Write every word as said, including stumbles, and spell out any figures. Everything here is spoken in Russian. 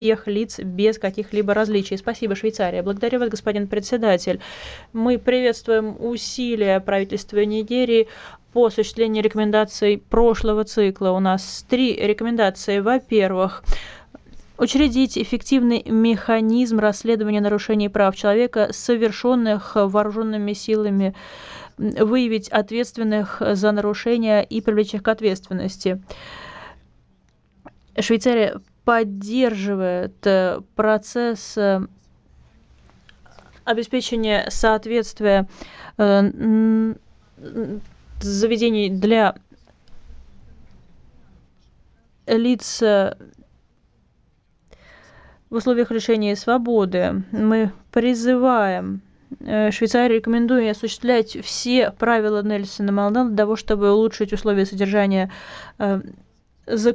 всех лиц без каких-либо различий. Спасибо, Швейцария. Благодарю вас, господин председатель. Мы приветствуем усилия правительства Нигерии по осуществлению рекомендаций прошлого цикла. У нас три рекомендации. Во-первых, учредить эффективный механизм расследования нарушений прав человека, совершенных вооруженными силами, выявить ответственных за нарушения и привлечь их к ответственности. Швейцария поддерживает процесс обеспечения соответствия заведений для лиц в условиях лишения свободы. Мы призываем Швейцарию, рекомендуем осуществлять все правила Нельсона Мандела для того, чтобы улучшить условия содержания